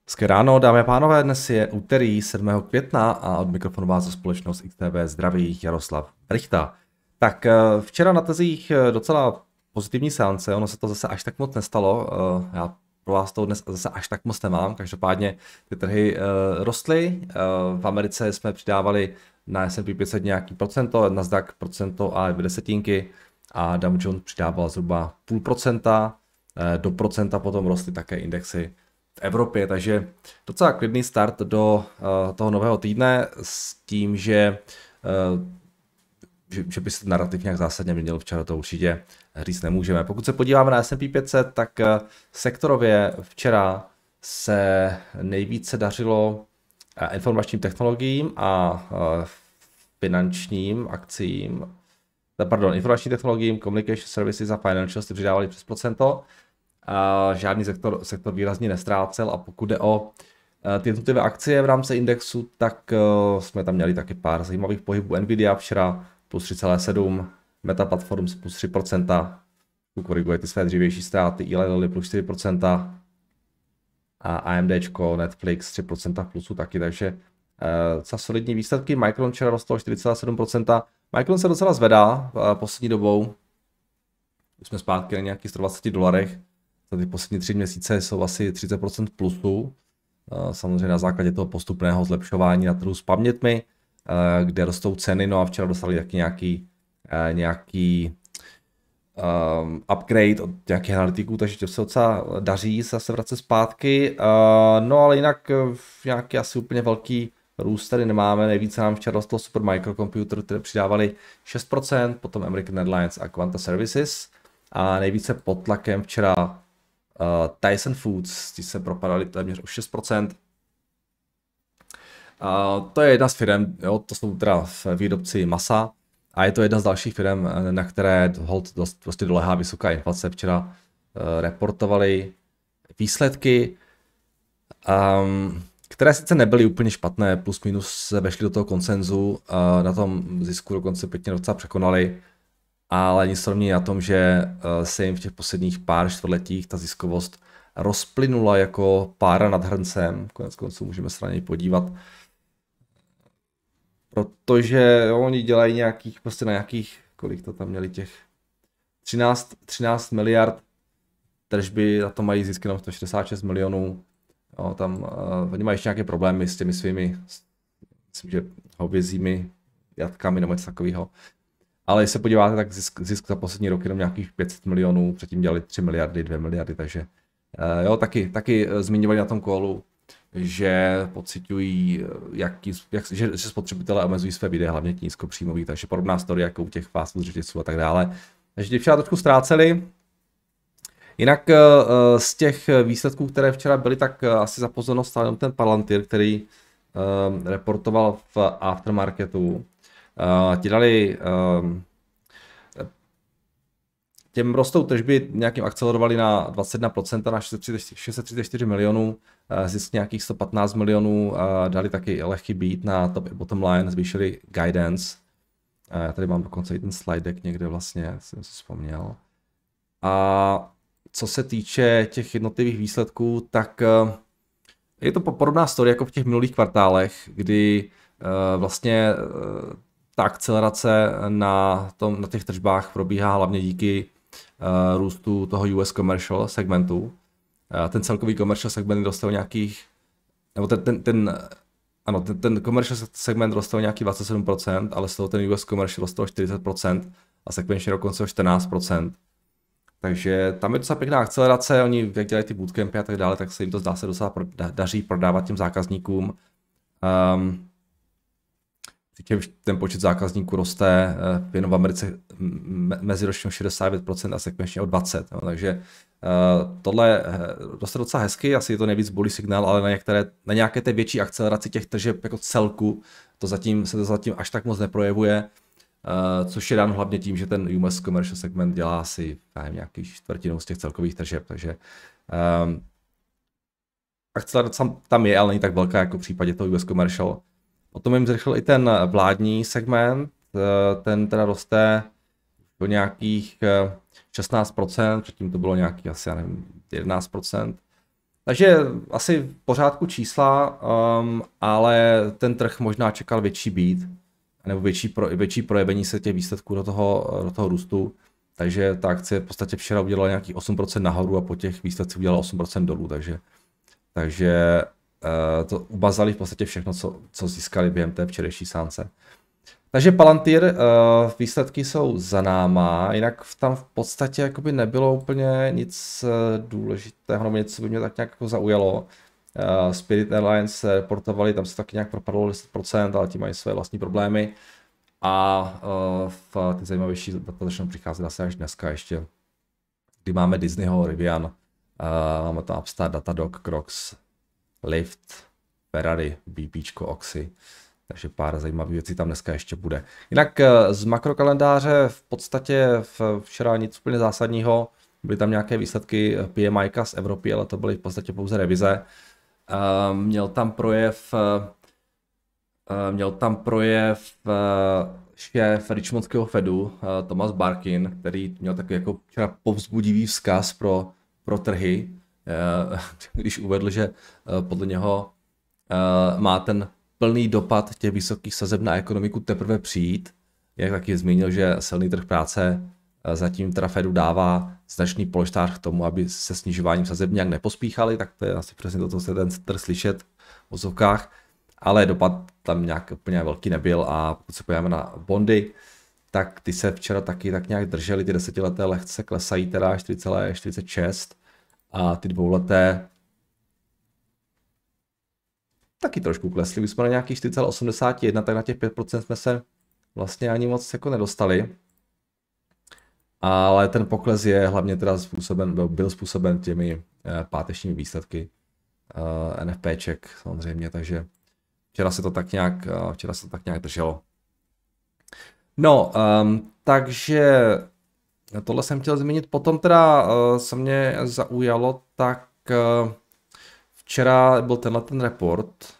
Hezké ráno, dámy a pánové, dnes je úterý 7. května a od mikrofonu vás za společnost XTB zdraví Jaroslav Rychta. Tak včera na tezích docela pozitivní seance, ono se to zase až tak moc nestalo, já pro vás to dnes zase až tak moc nemám, každopádně ty trhy rostly, v Americe jsme přidávali na S&P 500 nějaký procento, Nasdaq procento a 2 desetinky a Dow Jones přidával zhruba 0,5%, do procenta potom rostly také indexy v Evropě, takže docela klidný start do toho nového týdne s tím, že by se narrativ nějak zásadně měnil včera, to určitě říct nemůžeme. Pokud se podíváme na S&P 500, tak sektorově včera se nejvíce dařilo informačním technologiím a finančním akcím, informačním technologiím, communication services a financials ty přidávali přes procento. Žádný sektor výrazně nestrácel a pokud jde o ty jednotlivé akcie v rámci indexu, tak jsme tam měli taky pár zajímavých pohybů. Nvidia včera plus 3,7, Meta Platforms plus 3%, koriguje ty své dřívější ztráty, Eli Lilly plus 4% a AMDčko, Netflix 3% v plusu taky, takže za solidní výsledky. Micron včera rostlo 4,7%. Micron se docela zvedá poslední dobou, už jsme zpátky na nějakých $120. Za ty poslední 3 měsíce jsou asi 30% plusu. Samozřejmě na základě toho postupného zlepšování na trhu s paměťmi, kde rostou ceny, no a včera dostali taky nějaký upgrade od nějakých analytiků, takže to se docela daří zase vracet zpátky. No ale jinak nějaký asi úplně velký růst tady nemáme. Nejvíce nám včera rostlo Supermicro Computer, které přidávali 6%, potom American Airlines a Quanta Services. A nejvíce pod tlakem včera Tyson Foods, ty se propadaly téměř o 6%. To je jedna z firm, jo, to jsou teda výrobci masa a je to jedna z dalších firm, na které hold dost prostě dolehá vysoká inflace. Včera reportovali výsledky, které sice nebyly úplně špatné, plus minus se vešly do toho konsenzu, na tom zisku dokonce pěkně docela překonali. Ale nic to nemění na tom, že se jim v těch posledních pár čtvrtletích ta ziskovost rozplynula jako pára nad hrncem. Konec konců můžeme se na něj podívat. Protože oni dělají nějakých, prostě na nějakých, kolik to tam měli těch 13 miliard tržby, a to mají zisky na 166 milionů. Jo, tam oni mají ještě nějaké problémy s těmi svými, myslím, že hovězími jatkami nebo něco takového. Ale když se podíváte, tak zisk za poslední rok jenom nějakých 500 milionů, předtím dělali 3 miliardy, 2 miliardy, takže jo, taky zmiňovali na tom callu, že pociťují, že spotřebitelé omezují své výdaje, hlavně ti nízkopříjmoví, takže podobná story jako u těch fast food řetězců a tak dále. Takže včera trošku ztráceli. Jinak z těch výsledků, které včera byly, tak asi za pozornost stál jenom ten Palantir, který reportoval v aftermarketu. Ti dali, těm rostou tržby nějakým akcelerovali na 21% na 634 milionů, zisk nějakých 115 milionů, dali taky lehký beat na top i bottom line, zvýšili guidance. Já tady mám dokonce i ten slide deck někde vlastně, jsem si vzpomněl. A co se týče těch jednotlivých výsledků, tak je to podobná story jako v těch minulých kvartálech, kdy vlastně ta akcelerace na těch tržbách probíhá hlavně díky růstu toho US commercial segmentu. Ten celkový commercial segment rostl nějakých, nebo ten commercial segment rostl nějakých 27%, ale z toho ten US commercial rostl 40% a sekvenčně dokonce o 14%. Takže tam je docela pěkná akcelerace, oni jak dělají ty bootcampy a tak dále, tak se jim to zdá se docela daří prodávat těm zákazníkům. Ten počet zákazníků roste jenom v Americe meziročně o 69% a sekvenčně o 20%. No, takže tohle roste docela hezky, asi je to nejvíc bullish signál, ale na nějaké té větší akceleraci těch tržeb jako celku se to zatím až tak moc neprojevuje, což je dáno hlavně tím, že ten US commercial segment dělá asi nějaký čtvrtinu z těch celkových tržeb, takže akcelerace tam je, ale není tak velká jako v případě toho US commercial. Potom jim zrychlil i ten vládní segment, ten teda roste do nějakých 16%, předtím to bylo nějakých asi, já nevím, 11%. Takže asi v pořádku čísla, ale ten trh možná čekal větší beat, nebo větší projevení se těch výsledků do toho růstu. Takže ta akcie v podstatě včera udělala nějakých 8% nahoru a po těch výsledcích udělala 8% dolů. Takže to ubazali v podstatě všechno, co získali během té včerejší sánce. Takže Palantir, výsledky jsou za náma, jinak tam v podstatě jakoby nebylo úplně nic důležitého, nebo něco by mě tak nějak jako zaujalo. Spirit Airlines reportovali, tam se taky nějak propadlo 10%, ale ti mají své vlastní problémy. A ty zajímavější data začnou přicházet asi až dneska ještě, kdy máme Disneyho, Rivian, máme tam Upstart, Datadog, Crocs, Lyft, Ferrari, BPčko, Oxy. Takže pár zajímavých věcí tam dneska ještě bude. Jinak z makrokalendáře v podstatě včera nic úplně zásadního. Byly tam nějaké výsledky PMI z Evropy, ale to byly v podstatě pouze revize. Měl tam projev šéf Richmondského Fedu, Thomas Barkin, který měl takový jako včera povzbudivý vzkaz pro trhy, když uvedl, že podle něho má ten plný dopad těch vysokých sazeb na ekonomiku teprve přijít. Jak taky zmínil, že silný trh práce zatím teda Fedu dává značný polštář k tomu, aby se snižováním sazeb nějak nepospíchali, tak to je asi přesně to, co se ten trh slyšet v vozovkách, ale dopad tam nějak úplně velký nebyl a pokud se podíváme na bondy, tak ty se včera taky tak nějak držely, ty desetileté lehce klesají teda 4,46 a ty dvouleté taky trošku klesly, už jsme na nějakých 4,81, tak na těch 5% jsme se vlastně ani moc jako nedostali. Ale ten pokles je hlavně teda byl způsoben těmi pátečními výsledky NFPček samozřejmě, takže včera se to tak nějak drželo. No, takže tohle jsem chtěl zmínit. Potom teda se mě zaujalo, tak včera byl ten report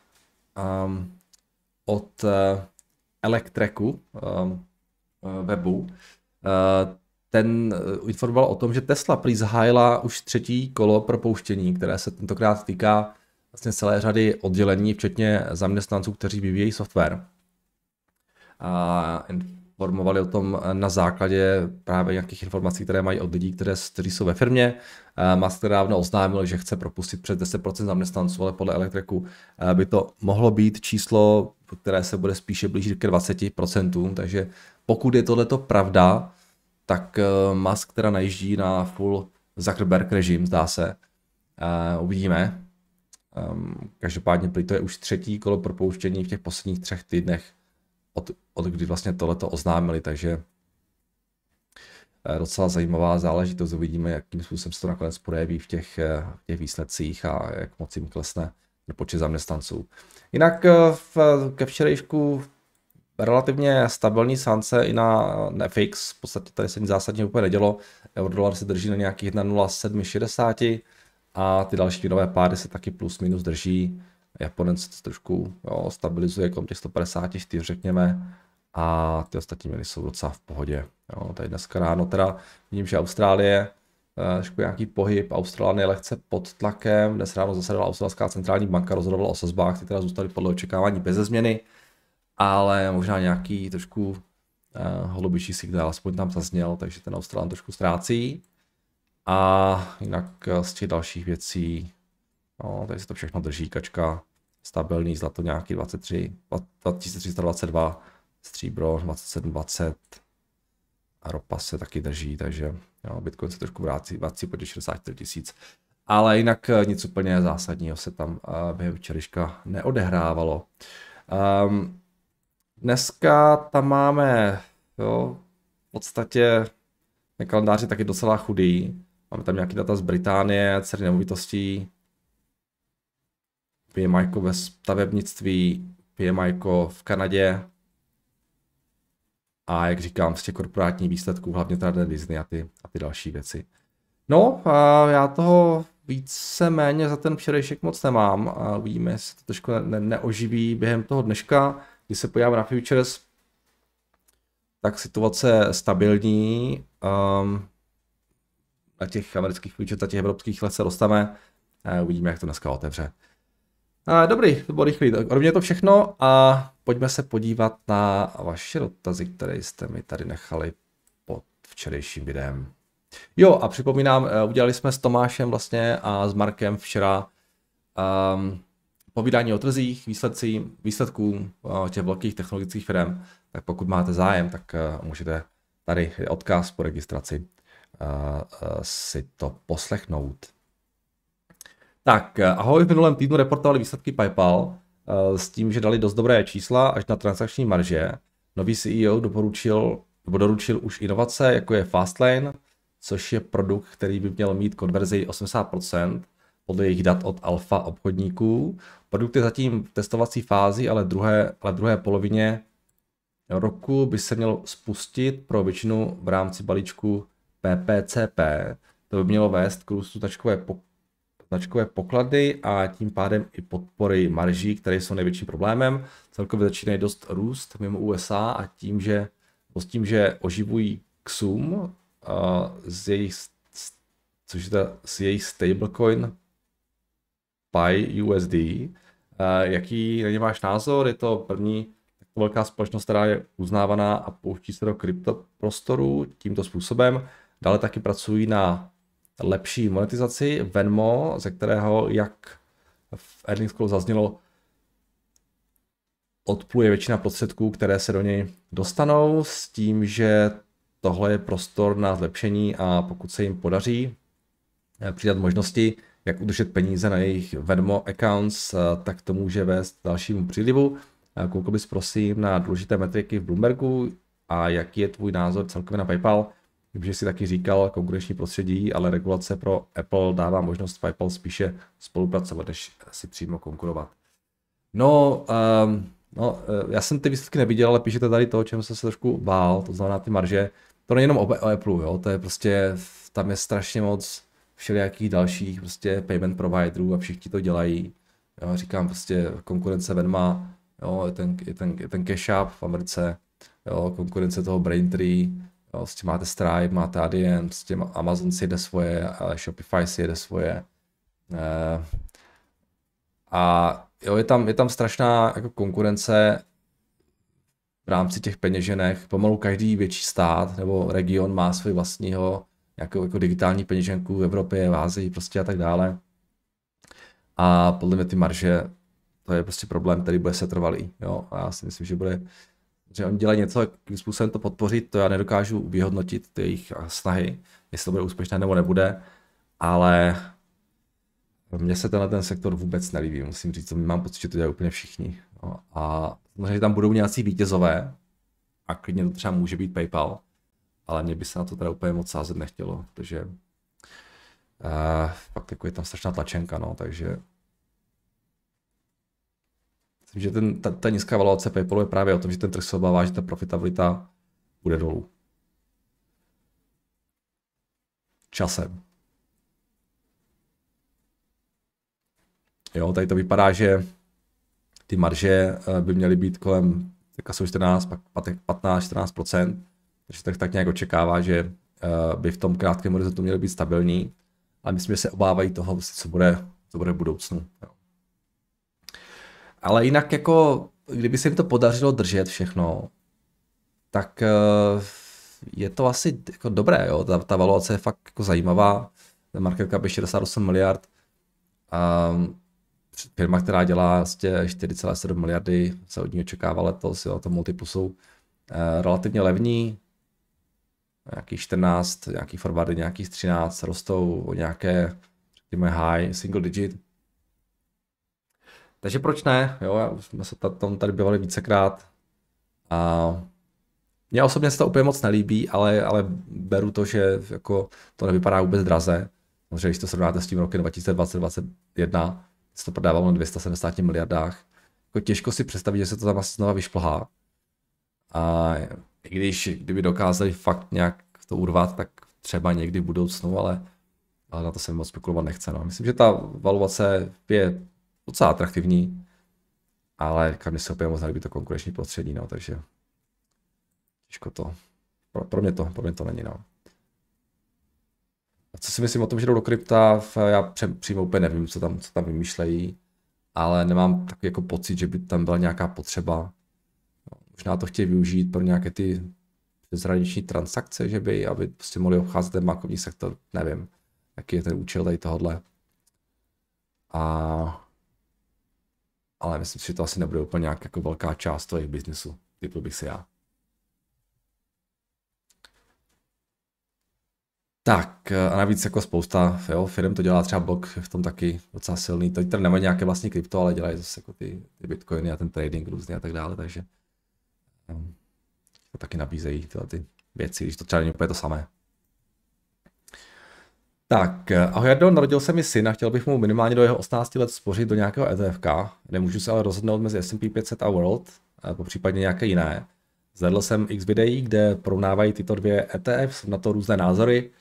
od Electreku webu. Ten informoval o tom, že Tesla prý zahájila už třetí kolo propouštění, které se tentokrát týká vlastně celé řady oddělení, včetně zaměstnanců, kteří vyvíjejí software. Informovali o tom na základě právě nějakých informací, které mají od lidí, kteří jsou ve firmě. Musk dávno oznámil, že chce propustit přes 10% zaměstnanců, ale podle Electreku by to mohlo být číslo, které se bude spíše blížit ke 20%. Takže pokud je tohleto pravda, tak Musk teda najíždí na full Zuckerberg režim, zdá se. Uvidíme. Každopádně to je už třetí kolo propouštění v těch posledních 3 týdnech, od kdy vlastně tohleto oznámili, takže docela zajímavá záležitost. Uvidíme, jakým způsobem se to nakonec projeví v těch výsledcích a jak moc jim klesne počet zaměstnanců. Jinak ke včerejšku relativně stabilní sánce i na FX, v podstatě tady se nic zásadně úplně nedělo. Eurodolar se drží na nějakých 1,0760 a ty další nové páry se taky plus minus drží. Japonec se trošku stabilizuje kolem těch 154, řekněme, a ty ostatní měny jsou docela v pohodě. Tady dneska ráno teda vidím, že Austrálie, trošku nějaký pohyb, Austrálie je lehce pod tlakem, dnes ráno zasedala Australská centrální banka, rozhodovala o sazbách, ty teda zůstaly podle očekávání beze změny, ale možná nějaký trošku holubičí signál aspoň tam zazněl, takže ten Australán trošku ztrácí. A jinak z těch dalších věcí, tady se to všechno drží, kačka, stabilní, zlato nějaký 2322, stříbro 2720 a ropa se taky drží, takže Bitcoin se trošku vrací po těch 64 000. Ale jinak nic úplně zásadního se tam během včerejška neodehrávalo. Dneska tam máme v podstatě ten kalendář je taky docela chudý. Máme tam nějaký data z Británie, ceny nemovitostí, PMI ve stavebnictví, PMI v Kanadě a jak říkám, z těch korporátních výsledků, hlavně teda Disney a ty další věci. No a já toho víceméně za ten včerejšek moc nemám a uvidíme, jestli to trošku neoživí během toho dneška. Když se podíváme na futures, tak situace stabilní. Na těch amerických futures, na těch evropských let se dostaneme. Uvidíme, jak to dneska otevře. Dobrý, to bylo rychlý. Ode mě je to všechno a pojďme se podívat na vaše dotazy, které jste mi tady nechali pod včerejším videem. Jo, a připomínám, udělali jsme s Tomášem vlastně a s Markem včera povídání o trzích, výsledků těch velkých technologických firm. Tak pokud máte zájem, tak můžete tady odkaz po registraci si to poslechnout. Tak, ahoj, v minulém týdnu reportovali výsledky PayPal s tím, že dali dost dobré čísla až na transakční marže. Nový CEO doručil už inovace, jako je Fastlane, což je produkt, který by měl mít konverzi 80% podle jejich dat od alfa obchodníků. Produkt je zatím v testovací fázi, ale druhé polovině roku by se měl spustit pro většinu v rámci balíčku PPCP. To by mělo vést k růstu značkové poklady a tím pádem i podpory marží, které jsou největším problémem. Celkově začínají dost růst mimo USA a tím, že oživují XUM z jejich stablecoin PyUSD. Jaký na ně máš názor? Je to první velká společnost, která je uznávaná a pouští se do kryptoprostoru tímto způsobem. Dále taky pracují na lepší monetizaci Venmo, ze kterého, jak v earnings callu zaznělo, odpluje většina prostředků, které se do něj dostanou, s tím, že tohle je prostor na zlepšení a pokud se jim podaří přidat možnosti, jak udržet peníze na jejich Venmo accounts, tak to může vést k dalšímu přílivu. Koukal bys prosím na důležité metriky v Bloombergu a jaký je tvůj názor celkově na PayPal? Vím, že jsi taky říkal konkurenční prostředí, ale regulace pro Apple dává možnost PayPal spíše spolupracovat, než si přímo konkurovat. Já jsem ty výsledky neviděl, ale píšete tady to, o čem jsem se trošku bál, to znamená ty marže. To není jenom o Apple, jo, to je prostě, tam je strašně moc všelijakých dalších prostě payment providerů a všichni to dělají. Jo, říkám prostě konkurence Venma, jo, je ten Cash App v Americe, jo, konkurence toho Braintree, jo, s tím máte Stripe, máte Adyen, s tím Amazon si jede svoje, Shopify si jede svoje. A jo, je tam strašná jako konkurence v rámci těch peněženek. Pomalu každý větší stát nebo region má svůj vlastního jako digitální peněženku v Evropě, v Ázii prostě a tak dále. A podle mě ty marže, to je prostě problém, který bude se trvalý. Jo? A já si myslím, že oni dělají něco, jakým způsobem to podpořit, to já nedokážu vyhodnotit ty jejich snahy, jestli to bude úspěšné nebo nebude, ale mně se ten sektor vůbec nelíbí, musím říct, mám pocit, že to dělají úplně všichni. Jo? A samozřejmě tam budou nějací vítězové a klidně to třeba může být PayPal, ale mě by se na to teda úplně moc sázet nechtělo, protože fakt jako je tam strašná tlačenka, no, takže myslím, že ta nízká valuace PayPalu je právě o tom, že ten trh se obává, že ta profitabilita bude dolů. Časem. Jo, tady to vypadá, že ty marže by měly být kolem, teďka jsou 15-14%, takže tak nějak očekává, že by v tom krátkém horizontu měly být stabilní, ale myslím, že se obávají toho, co bude v budoucnu. Jo. Ale jinak jako, kdyby se jim to podařilo držet všechno, tak je to asi jako dobré, jo? Ta valuace je fakt jako zajímavá, ten market cap je 68 miliard, firma, která dělá vlastně 4,7 miliardy, se od ní očekává letos, jo? To multiplu jsou relativně levní, nějaký 14, nějaký forwardy, nějaký 13, rostou o nějaké, řekněme, high, single digit. Takže proč ne? Jo, jsme se tam tady bavili vícekrát. A mně osobně se to úplně moc nelíbí, ale beru to, že jako to nevypadá vůbec draze. Protože když to srovnáte s tím rokem 2020-2021, se to prodávalo na 270 miliardách. Jako těžko si představit, že se to tam asi znova vyšplhá. A kdyby dokázali fakt nějak to urvat, tak třeba někdy v budoucnu, ale na to se moc spekulovat nechce. No. Myslím, že ta valuace je docela atraktivní, ale kam se opět moc nelíbí to konkurenční prostředí, no, takže těžko to. Pro mě to není, no. Co si myslím o tom, že jdou do krypta, já přímo úplně nevím, co tam vymýšlejí, ale nemám takový jako pocit, že by tam byla nějaká potřeba. Možná to chtějí využít pro nějaké ty přeshraniční transakce, že by, aby prostě mohli obcházet ten bankovní sektor, nevím, jaký je ten účel tady tohodle. Ale myslím si, že to asi nebude úplně nějak jako velká část toho jejich biznesu, typl bych si já. Tak a navíc jako spousta firm to dělá, třeba Block v tom taky docela silný, teď tady nemají nějaké vlastní krypto, ale dělají zase jako ty bitcoiny a ten trading různý a tak dále, takže to taky nabízejí tyhle ty věci, když to třeba není úplně to samé. Tak, ahoj Jardo, narodil se mi syn a chtěl bych mu minimálně do jeho 18 let spořit do nějakého ETFK. Nemůžu se ale rozhodnout mezi S&P 500 a World, popřípadně nějaké jiné. Zhlédl jsem x videí, kde porovnávají tyto dvě ETF, na to různé názory.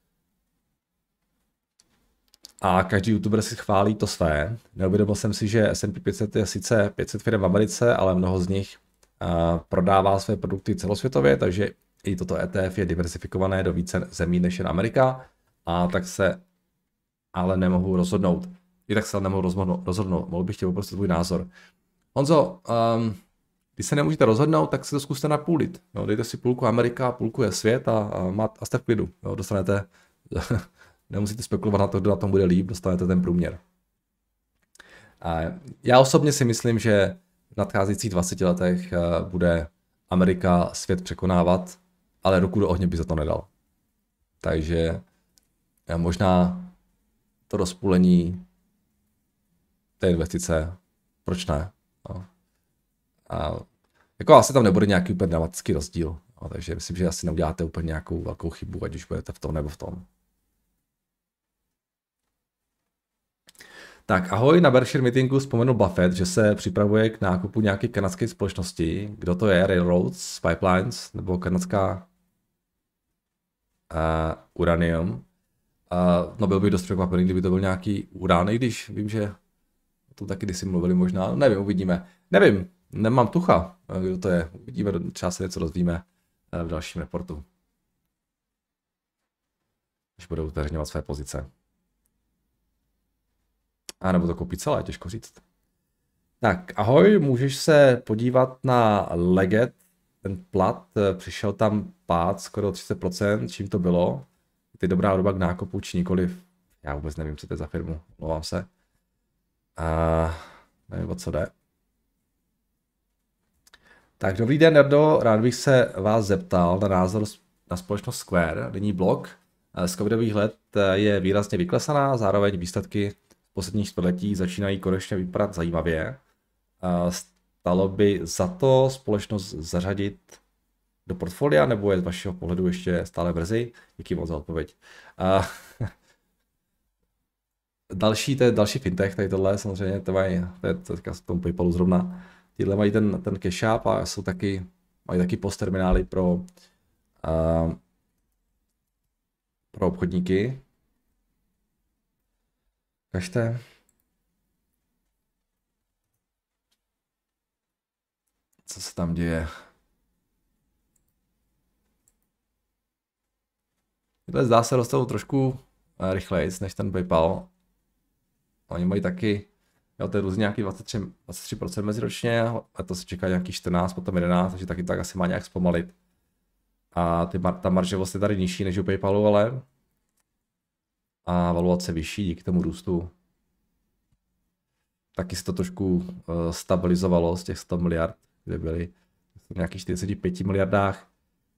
A každý youtuber si chválí to své. Neuvědomil jsem si, že S&P 500 je sice 500 firm v Americe, ale mnoho z nich prodává své produkty celosvětově, takže i toto ETF je diversifikované do více zemí než jen Amerika. A tak se ale nemohu rozhodnout. Mohl bych tě poprosit tvůj názor. Honzo, když se nemůžete rozhodnout, tak si to zkuste napůlit. No, dejte si půlku Amerika, půlku je svět a jste v klidu. Jo, dostanete, nemusíte spekulovat na to, kdo na tom bude líp, dostanete ten průměr. A já osobně si myslím, že v nadcházejících 20 letech bude Amerika svět překonávat, ale ruku do ohně by za to nedal. Takže možná to rozpůlení té investice, proč ne? No. A jako asi tam nebude nějaký úplně dramatický rozdíl, no, takže myslím, že asi neuděláte úplně nějakou velkou chybu, ať už budete v tom nebo v tom. Tak ahoj, na Berkshire meetingu vzpomenul Buffett, že se připravuje k nákupu nějaké kanadské společnosti. Kdo to je? Railroads, Pipelines nebo kanadská Uranium. No byl bych dost překvapený, kdyby to byl nějaký urán, i když vím, že o tom taky kdysi mluvili možná, no, nevím, uvidíme. Nevím, nemám tucha, kdo to je, uvidíme, třeba se něco dozvíme v dalším reportu. Když budou zveřejňovat své pozice. A nebo to koupí celé, těžko říct. Tak, ahoj, můžeš se podívat na Leggett, ten plat, přišel tam pád skoro 30%, čím to bylo? Je dobrá doba k nákupu, či nikoliv? Já vůbec nevím, co to je za firmu, mluvám se. Nevím, o co jde. Tak, dobrý den, Nerdo, rád bych se vás zeptal na názor na společnost Square, nyní blog. Z covidových let je výrazně vyklesaná, zároveň výsledky posledních století začínají konečně vypadat zajímavě. Stalo by za to společnost zařadit do portfolia, nebo je z vašeho pohledu ještě stále brzy? Díky moc za odpověď. To je další fintech, tady tohle samozřejmě, to je teďka v tom PayPalu zrovna. Tyhle mají ten cash app a mají taky post terminály pro obchodníky. Kažte. Co se tam děje? Tyhle zdá se rostou trošku rychleji než ten PayPal. Oni mají taky, jo, to je různě nějaký 23% meziročně, a to se čeká nějaký 14, potom 11, takže taky tak asi má nějak zpomalit. A ta maržovost je tady nižší než u PayPalu, ale a valuace vyšší díky tomu růstu. Taky se to trošku stabilizovalo z těch 100 miliard, kde byly v nějakých 45 miliardách.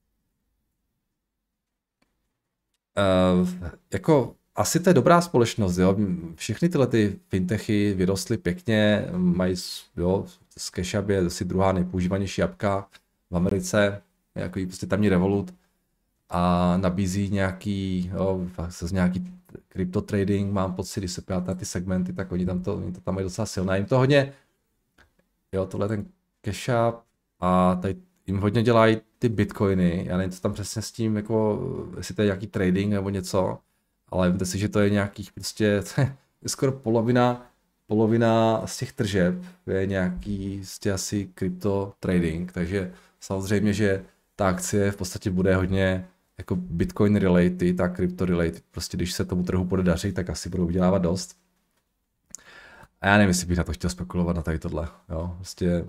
Jako asi to je dobrá společnost, jo. Všechny tyhle ty fintechy vyrostly pěkně, mají, jo, SketchUp je asi druhá nejpoužívanější apka v Americe, jako prostě tamní Revolut a nabízí nějaký, jo, nějaký crypto trading, mám pocit, když se podívat na ty segmenty, tak oni to tam mají docela silné, jim to hodně, jo, tohle ten CashUp a tady jim hodně dělají ty bitcoiny, já nevím, co tam přesně s tím, jako, jestli to je nějaký trading nebo něco, ale víte si, že to je nějakých prostě, to je skoro polovina z těch tržeb je nějaký asi crypto trading, takže samozřejmě, že ta akcie v podstatě bude hodně jako Bitcoin related a crypto related. Prostě když se tomu trhu bude dařit, tak asi budou vydělávat dost. A já nevím, jestli bych na to chtěl spekulovat na tady tohle. Jo, prostě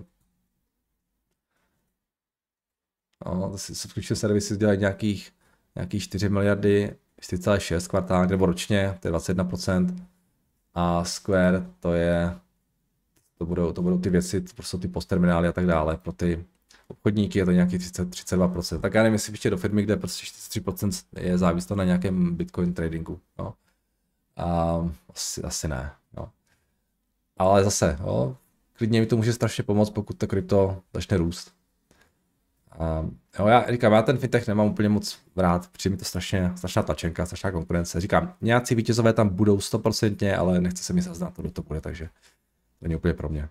no, subscription services dělají nějakých 4 miliardy, 4,6 kvartálně nebo ročně, to je 21%. A Square to budou ty věci, prostě ty postterminály a tak dále. Pro ty obchodníky je to nějaký 32%. Tak já nevím, jestli ještě do firmy, kde prostě 43% je závislé na nějakém Bitcoin tradingu. No. A asi ne. No. Ale zase, jo, klidně mi to může strašně pomoct, pokud to krypto začne růst. Jo, já ten fintech nemám úplně moc rád, přijde mi to strašná tlačenka, strašná konkurence. Říkám, nějací vítězové tam budou 100%, ale nechce se mi zaznat, kdo to bude, takže to není úplně pro mě.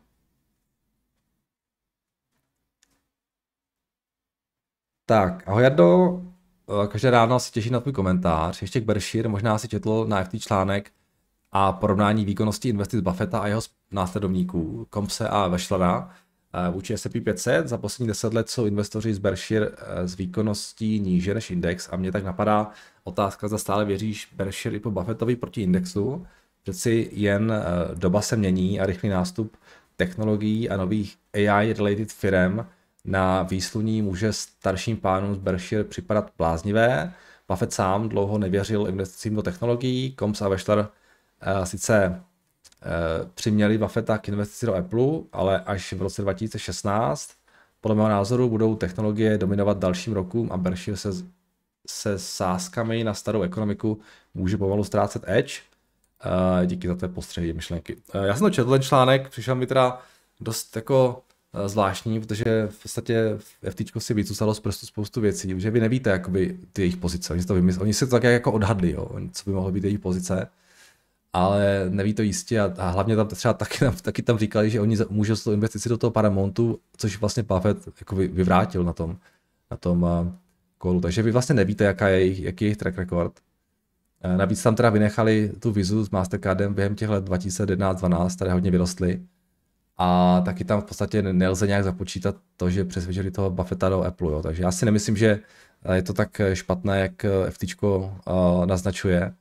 Tak, ahoj Jardo, každé ráno si těším na tvůj komentář. Ještě k Berkshire, možná si četl na FT článek a porovnání výkonnosti investic Buffetta a jeho následovníků, Compse a Westlera vůči S&P 500. Za poslední 10 let jsou investoři z Berkshire s výkonností níže než index a mě tak napadá otázka, zda stále věříš Berkshire i po Buffettovi proti indexu. Přeci jen doba se mění a rychlý nástup technologií a nových AI-related firm na výsluní může starším pánům z Berkshire připadat bláznivé. Buffett sám dlouho nevěřil investicím do technologií, Combs a Wechsler sice přiměli Buffetta k investici do Apple, ale až v roce 2016. Podle mého názoru budou technologie dominovat dalším rokům a Berkshire se sázkami na starou ekonomiku může pomalu ztrácet edge. Díky za tvé postřehy, myšlenky. Já jsem to četl, ten článek, přišel mi teda dost jako zvláštní, protože v podstatě FTčko si vycucalo z prstu spoustu věcí, že vy nevíte jakoby ty jejich pozice, oni si to tak jako odhadli, jo, co by mohlo být jejich pozice, ale neví to jistě a hlavně tam třeba taky tam říkali, že oni můžou s tou investici do toho Paramountu, což vlastně Buffett jako vyvrátil na tom kolu, takže vy vlastně nevíte, jaký je jejich track record. Navíc tam teda vynechali tu vizu s Mastercardem během těch let 2011-12, které hodně vyrostly. A taky tam v podstatě nelze nějak započítat to, že přesvědčili toho Buffetta do Apple. Jo. Takže já si nemyslím, že je to tak špatné, jak FTčko naznačuje.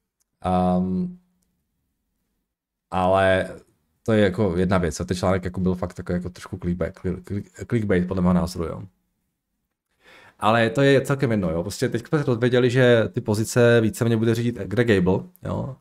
Ale to je jako jedna věc. Ten článek jako byl fakt takový jako trošku clickbait podle mého názoru. Jo. Ale to je celkem jedno. Jo. Prostě teď jsme se dozvěděli, že ty pozice víceméně bude řídit Greg Gable. Jo.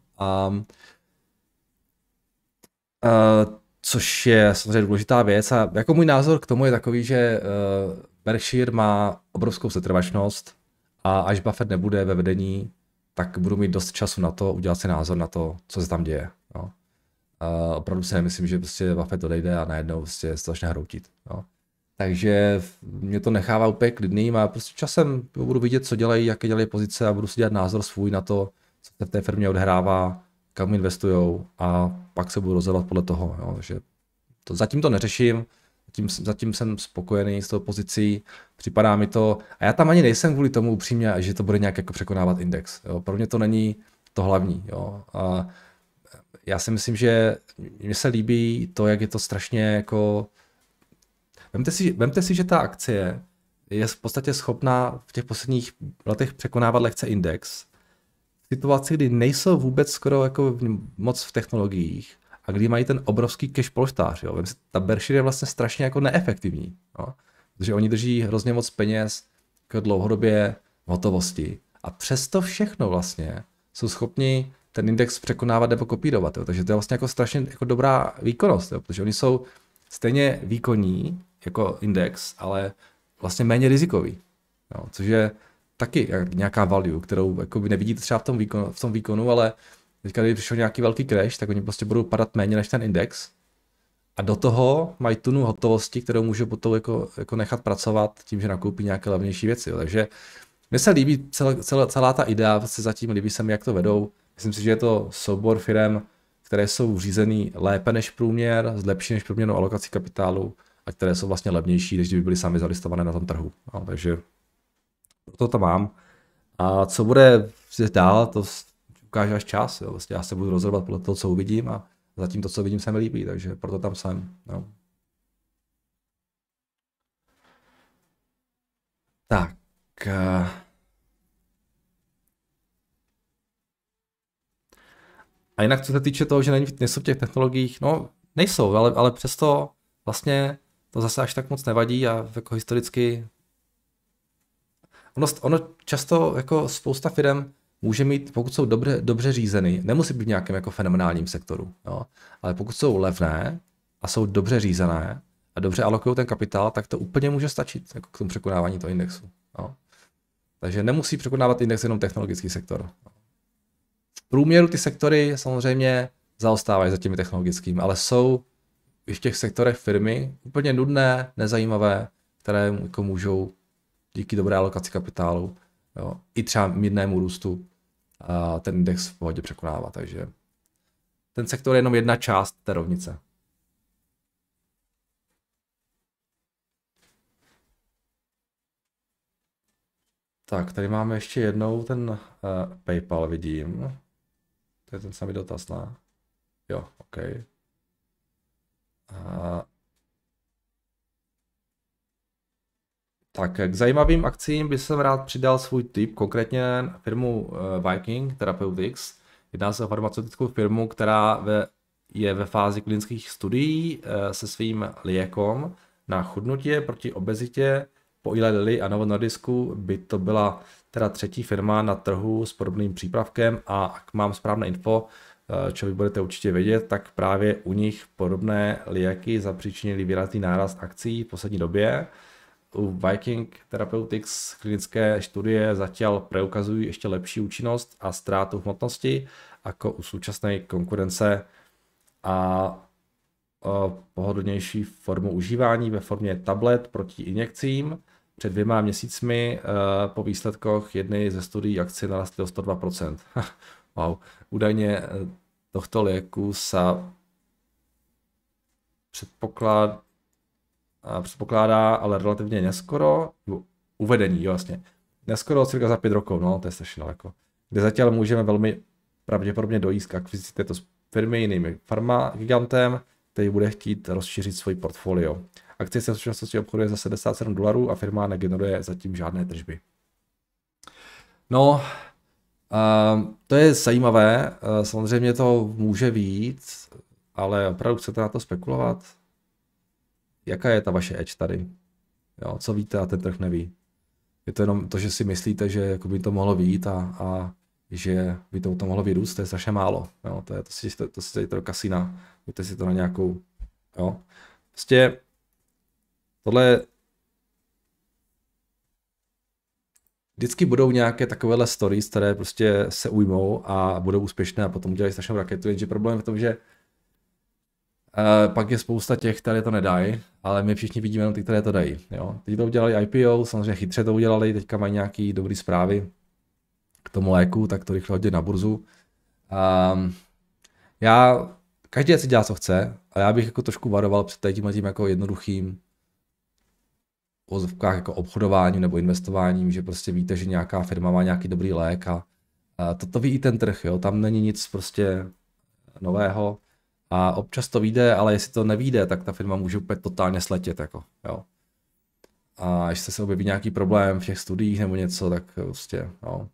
Což je samozřejmě důležitá věc a jako můj názor k tomu je takový, že Berkshire má obrovskou setrvačnost a až Buffett nebude ve vedení, tak budu mít dost času na to udělat si názor na to, co se tam děje. No. Opravdu si nemyslím, že prostě Buffett odejde a najednou prostě se to začne hroutit. No. Takže mě to nechává úplně klidným a prostě časem budu vidět, co dělají, jaké dělají pozice a budu si dělat názor svůj na to, co se v té firmě odhrává, kam investujou a pak se budu rozhodovat podle toho. Jo. Takže zatím to neřeším, zatím jsem spokojený s tou pozicí, připadá mi to, a já tam ani nejsem kvůli tomu upřímně, že to bude nějak jako překonávat index. Jo. Pro mě to není to hlavní. Jo. A já si myslím, že mně se líbí to, jak je to strašně jako... Vemte si, že ta akcie je v podstatě schopná v těch posledních letech překonávat lehce index, v situaci, kdy nejsou vůbec skoro jako moc v technologiích a kdy mají ten obrovský cash polštář. Jo. Ta Berkshire je vlastně strašně jako neefektivní, jo. Protože oni drží hrozně moc peněz k dlouhodobě hotovosti a přesto všechno vlastně jsou schopni ten index překonávat nebo kopírovat. Jo. Takže to je vlastně jako strašně jako dobrá výkonnost, jo. Protože oni jsou stejně výkonní jako index, ale vlastně méně rizikový. Jo. Což je taky nějaká value, kterou jako by nevidíte třeba v tom výkonu, ale teďka, když přišel nějaký velký crash, tak oni prostě budou padat méně než ten index. A do toho mají tunu hotovosti, kterou můžou potom jako nechat pracovat tím, že nakoupí nějaké levnější věci. Jo. Takže mně se líbí celá ta idea, se zatím líbí se mi, jak to vedou. Myslím si, že je to soubor firem, které jsou řízený lépe než průměr, s lepší než průměrnou alokací kapitálu a které jsou vlastně levnější, než kdyby byly sami zalistované na tom trhu. No, takže to tam mám. A co bude dál, to ukáže až čas. Jo. Vlastně já se budu rozhodovat podle toho, co uvidím a zatím to, co vidím, se mi líbí, takže proto tam jsem. No. Tak. A jinak co se týče toho, že nejsou v těch technologiích, no nejsou, ale přesto vlastně to zase až tak moc nevadí a jako historicky ono často jako spousta firm může mít, pokud jsou dobře řízeny, nemusí být v nějakém jako fenomenálním sektoru, jo, ale pokud jsou levné a jsou dobře řízené a dobře alokují ten kapitál, tak to úplně může stačit jako k tomu překonávání toho indexu. Jo. Takže nemusí překonávat index jenom technologický sektor. V průměru ty sektory samozřejmě zaostávají za těmi technologickými, ale jsou i v těch sektorech firmy úplně nudné, nezajímavé, které jako můžou díky dobré alokaci kapitálu, jo, i třeba mírnému růstu a ten index v pohodě překonává. Takže ten sektor je jenom jedna část té rovnice. Tak, tady máme ještě jednou ten PayPal, vidím. To je ten samý dotaz, ne? Jo, OK. Tak k zajímavým akcím bych jsem rád přidal svůj tip, konkrétně firmu Viking Therapeutics. Jedná se o farmaceutickou firmu, která je ve fázi klinických studií se svým liekom na chudnutí proti obezitě. Po Eli Lilly a Novo Nordisku by to byla teda třetí firma na trhu s podobným přípravkem a jak mám správné info, čo vy budete určitě vědět, tak právě u nich podobné léky zapříčinily výrazný nárast akcí v poslední době. U Viking Therapeutics klinické studie zatím preukazují ještě lepší účinnost a ztrátu hmotnosti jako u současné konkurence a pohodlnější formu užívání ve formě tablet proti injekcím. Před 2 měsícmi po výsledkoch jedné ze studií akcie narastly o 102%. Wow. Údajně tohto léku se předpokládá, ale relativně neskoro, uvedení, jo, vlastně, neskoro, cirka za 5 rokov, no, to je strašně daleko, kde zatím můžeme velmi pravděpodobně dojít k akvizici této firmy jiným farmagigantem, který bude chtít rozšířit svůj portfolio. Akcie se v současnosti obchoduje za $77 a firma negeneruje zatím žádné tržby. No, to je zajímavé, samozřejmě to může víc, ale opravdu chcete na to spekulovat? Jaká je ta vaše edge tady? Jo, co víte a ten trh neví? Je to jenom to, že si myslíte, že jako by to mohlo vyjít a že by to mohlo vyrůst, to je strašně málo. Jo, to si dejte do kasína, dejte si to na nějakou, jo. Prostě tohle vždycky budou nějaké takovéhle stories, které prostě se ujmou a budou úspěšné a potom dělají strašnou raketu, jenže problém je v tom, že pak je spousta těch, které to nedají, ale my všichni vidíme jenom ty, které to dají. Jo. Teď to udělali IPO, samozřejmě chytře to udělali, teďka mají nějaký dobrý zprávy k tomu léku, tak to rychle hodí na burzu. Každý si dělá, co chce, a já bych jako trošku varoval před tím jako jednoduchým ozvkách jako obchodováním nebo investováním, že prostě víte, že nějaká firma má nějaký dobrý lék a to ví i ten trh, jo. Tam není nic prostě nového. A občas to vyjde, ale jestli to nevyjde, tak ta firma může úplně totálně sletět, jako, jo. A jestli se objeví nějaký problém v těch studiích nebo něco, tak prostě, jo.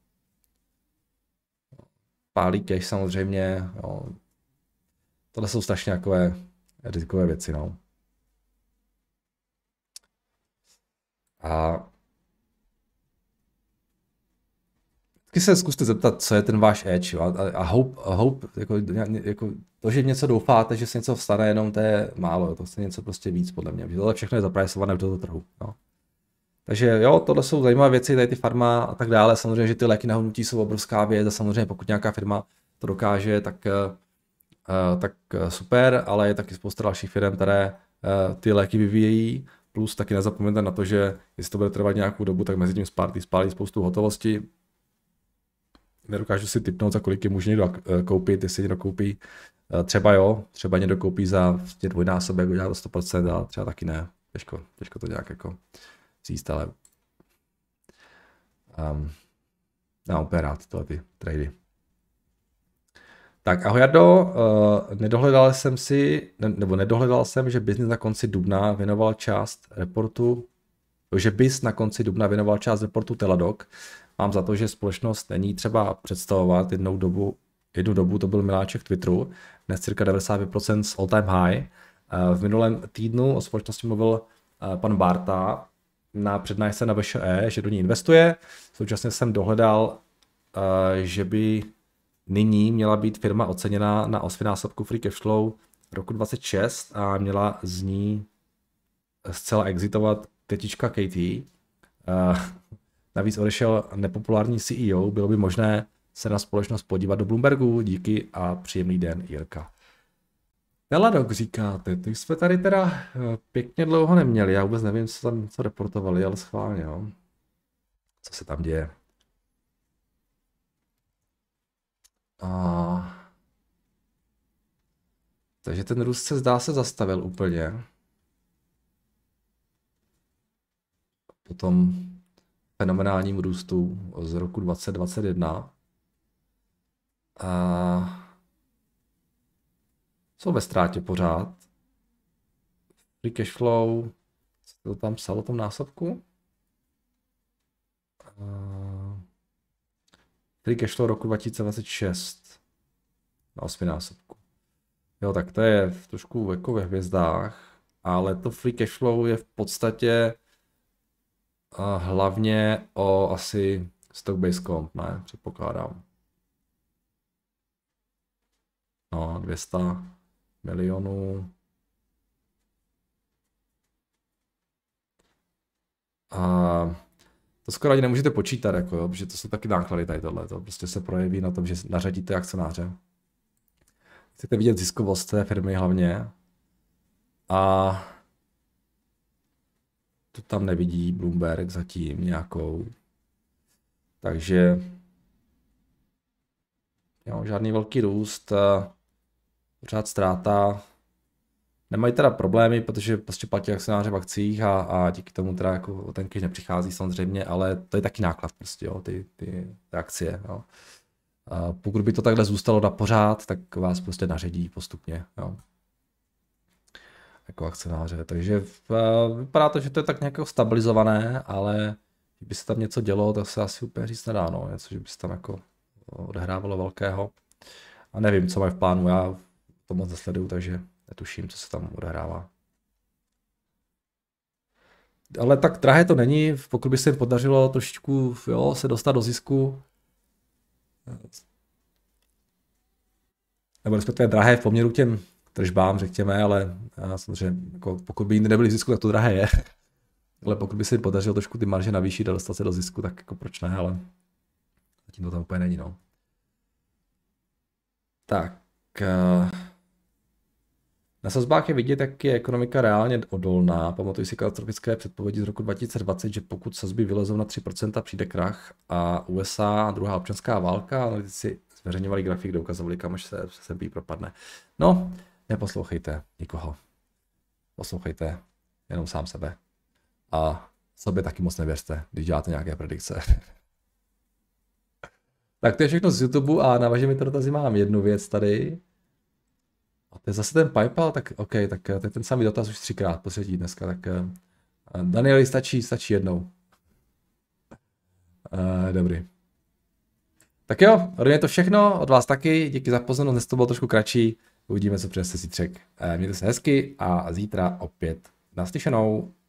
Pálí cash samozřejmě, jo. Tohle jsou strašně takové rizikové věci, no. A taky se zkuste zeptat, co je ten váš edge, a hope jako to, že něco doufáte, že se něco vstane, jenom to je málo, to je něco prostě víc podle mě, tohle všechno je zapricované do toho trhu, no. Takže jo, tohle jsou zajímavé věci, tady ty farma a tak dále, samozřejmě, že ty léky na hubnutí jsou obrovská věc a samozřejmě pokud nějaká firma to dokáže, tak super, ale je taky spousta dalších firm, které ty léky vyvíjejí, plus taky nezapomeňte na to, že jestli to bude trvat nějakou dobu, tak mezi tím spálí spoustu hotovosti. Nedokážu si tipnout, za kolik je může někdo koupit, jestli někdo koupí, třeba jo, třeba někdo koupí za dvojnásobek, udělá to 100%, ale třeba taky ne, těžko to nějak jako říct, ale mám úplně rád tohle ty trady. Tak ahoj Jardo, nedohledal jsem, že BIS na konci dubna věnoval část reportu Teladoc. Mám za to, že společnost není třeba představovat jednou dobu jednu dobu to byl miláček Twitteru, dnes cirka 95% z all time high. V minulém týdnu o společnosti mluvil pan Bárta na přednášce na VŠE, že do ní investuje. Současně jsem dohledal, že by nyní měla být firma oceněna na 8násobku free cash flow roku 2026 a měla z ní zcela exitovat tetička Katie. Navíc odešel nepopulární CEO, bylo by možné se na společnost podívat do Bloombergu, díky a příjemný den, Jirka. Teladok říkáte, to jsme tady teda pěkně dlouho neměli, já vůbec nevím, co reportovali, ale schválně, jo. Co se tam děje. Takže ten růst se zdá se zastavil úplně. Po tom fenomenálním růstu z roku 2021. Jsou ve ztrátě pořád. Free cash flow, co to tam psalo o tom násobku? Free cash flow roku 2026 na 8násobku. Jo, tak to je trošku jako ve hvězdách, ale to free cash flow je v podstatě hlavně o asi stock-based comp, ne? Předpokládám. No, 200 milionů. To skoro ani nemůžete počítat, jako jo, protože to jsou taky náklady tady tohle. To prostě se projeví na tom, že nařadíte akcionáře. Chcete vidět ziskovost té firmy hlavně. A to tam nevidí Bloomberg zatím nějakou. Takže jo, žádný velký růst, pořád ztráta. Nemají teda problémy, protože prostě platí akcionáře v akcích a díky tomu teda jako ten cash nepřichází samozřejmě, ale to je taky náklad prostě, jo, ty akcie. Jo. A pokud by to takhle zůstalo na pořád, tak vás prostě naředí postupně. Jo. Jako akcionáře, takže vypadá to, že to je tak nějak stabilizované, ale kdyby se tam něco dělo, tak se asi úplně říct nedá, no, něco, že by se tam jako odehrávalo velkého. A nevím, co mají v plánu, já to moc nesleduju, takže netuším, co se tam odehrává. Ale tak drahé to není, pokud by se jim podařilo trošičku se dostat do zisku. Nebo respektive drahé v poměru k těm tržbám, řekněme, ale samozřejmě, jako pokud by jinde nebyly v zisku, tak to drahé je. Ale pokud by se jim podařilo trošku ty marže navýšit a dostat se do zisku, tak jako proč ne, ale zatím to tam úplně není, no. Tak. Na sazbách je vidět, jak je ekonomika reálně odolná. Pamatuju si katastrofické předpovědi z roku 2020, že pokud sazby vylezou na 3%, přijde krach a USA, druhá občanská válka, analytici zveřejňovali grafik, kde ukazovali, kam až se S&P propadne. No, neposlouchejte nikoho. Poslouchejte jenom sám sebe. A sobě taky moc nevěřte, když děláte nějaké predikce. Tak to je všechno z YouTube a na vašimi dotazy mám jednu věc tady. A to je zase ten PayPal, tak OK, tak to je ten samý dotaz už 3krát poslední dneska, tak Danieli, stačí jednou. Dobrý. Tak jo, ode mě to všechno, od vás taky, díky za pozornost, dnes to bylo trošku kratší, uvidíme, co přinese zítřek. Mějte se hezky a zítra opět naslyšenou.